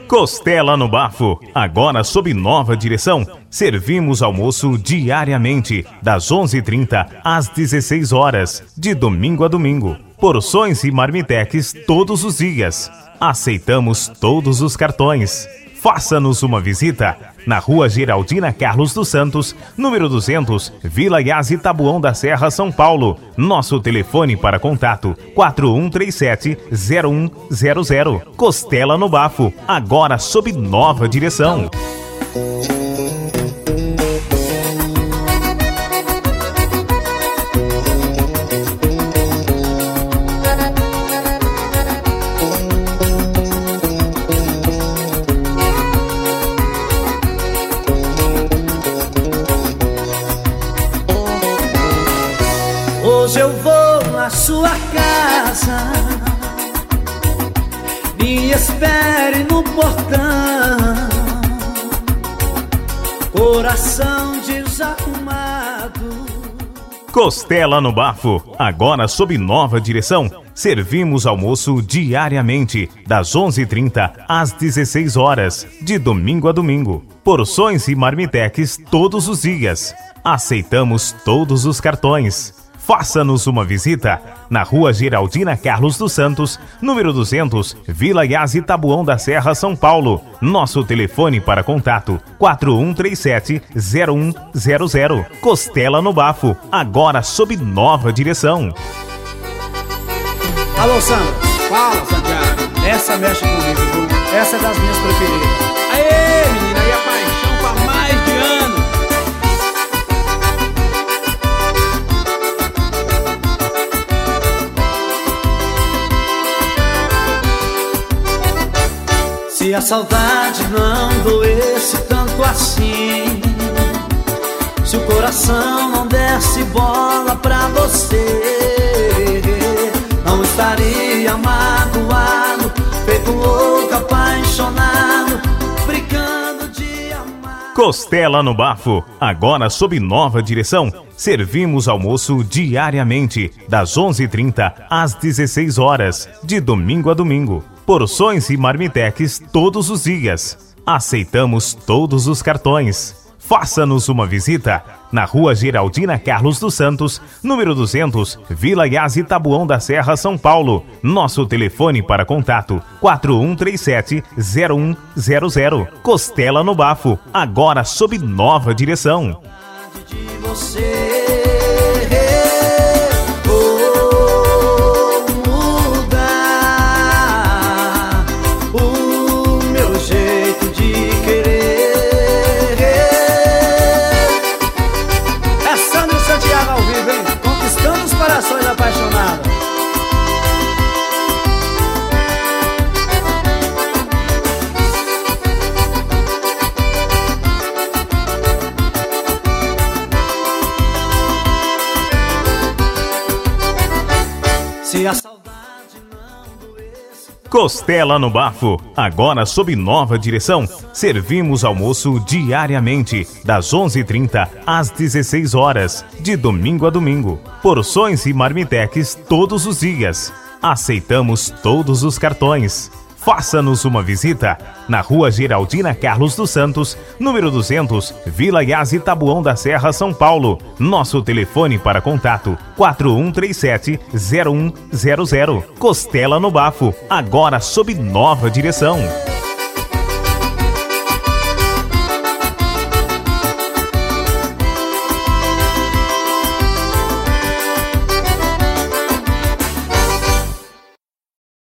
Costela no Bafo, agora sob nova direção. Servimos almoço diariamente, das 11h30 às 16 horas, de domingo a domingo. Porções e marmitex todos os dias. Aceitamos todos os cartões. Faça-nos uma visita na Rua Geraldina Carlos dos Santos, número 200, Vila Iase, Taboão da Serra, São Paulo. Nosso telefone para contato 4137-0100. Costela no Bafo, agora sob nova direção. Hoje eu vou na sua casa, me espere no portão, coração desarrumado. Costela no Bafo, agora sob nova direção. Servimos almoço diariamente, das 11h30 às 16 horas, de domingo a domingo. Porções e marmitex todos os dias. Aceitamos todos os cartões. Faça-nos uma visita na Rua Geraldina Carlos dos Santos, número 200, Vila Iase, Taboão da Serra, São Paulo. Nosso telefone para contato 4137-0100. Costela no Bafo, agora sob nova direção. Alô, Sandra. Fala, Santiago. Essa mexe comigo, viu? Essa é das minhas preferidas. Aê, menina, e a paixão pra mais de ano. Se a saudade não doesse tanto assim, se o coração não desse bola pra você, não estaria magoado, feito louco, apaixonado, brincando de amar. Costela no Bafo, agora sob nova direção. Servimos almoço diariamente, das 11h30 às 16 horas, de domingo a domingo. Porções e marmitex todos os dias. Aceitamos todos os cartões. Faça-nos uma visita na Rua Geraldina Carlos dos Santos, número 200, Vila Iase, Taboão da Serra, São Paulo. Nosso telefone para contato 4137-0100. Costela no Bafo, agora sob nova direção. De você. Corações apaixonados. Se a saudade não doesse. Costela no Bafo, agora sob nova direção. Servimos almoço diariamente, das 11h30 às 16 horas, de domingo a domingo. Porções e marmitex todos os dias. Aceitamos todos os cartões. Faça-nos uma visita na Rua Geraldina Carlos dos Santos, número 200, Vila Iase, Taboão da Serra, São Paulo. Nosso telefone para contato 4137-0100. Costela no Bafo, agora sob nova direção.